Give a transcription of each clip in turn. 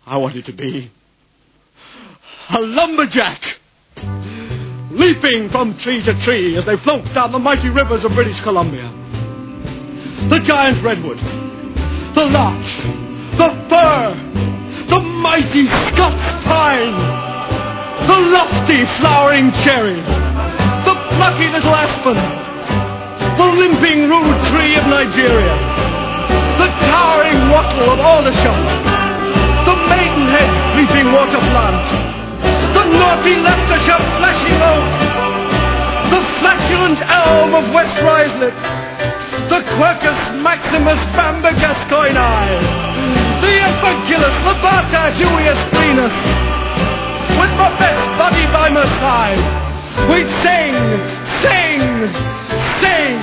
I wanted to be a lumberjack, leaping from tree to tree as they float down the mighty rivers of British Columbia. The giant redwood, the larch, the fir, the mighty Scots pine, the lofty flowering cherry, the plucky little aspen, the limping rude tree of Nigeria, the towering wattle of Aldershot, the maidenhead leaping water plant, the naughty Leicestershire flashing oak, the flatulent elm of West Ruislip, the Quercus maximus Bamba Gascoigne, the Evangelus Labata Huius Venus, with my best buddy by my side, we sing, sing, sing.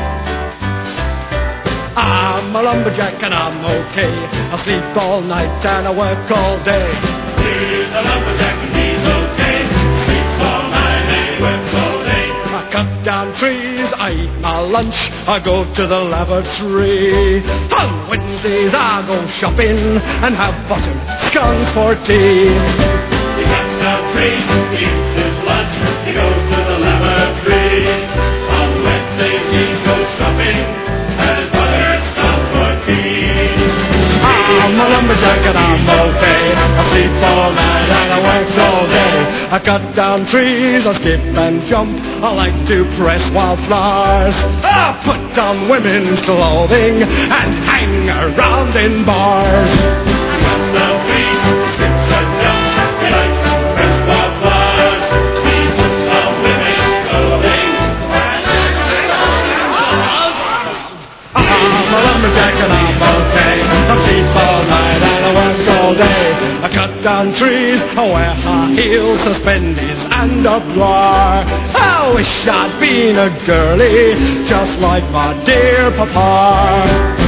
I'm a lumberjack and I'm okay. I sleep all night and I work all day. He's a lumberjack and he's okay. Sleeps all night and he works all day. I cut down trees, I eat my lunch, I go to the lavatory. On Wednesdays I go shopping and have buttered scones for tea. He cuts down trees, he eats his lunch, he goes to the lavatory. On Wednesdays he goes shopping and his buttered scones for tea. I'm a lumberjack and I'm okay. I sleep all night and I work all day. I cut down trees, I skip and jump. I like to press wildflowers. I put on women's clothing and hang around in bars. He cuts down trees, skips and jumps. He likes to press wildflowers. He puts on women's clothing and hangs around in bars. I'm a lumberjack and I'm okay. I sleep all night and I work all day. I cut down trees, I wear high heels, suspenders and a bra. I wish I'd been a girlie, just like my dear papa.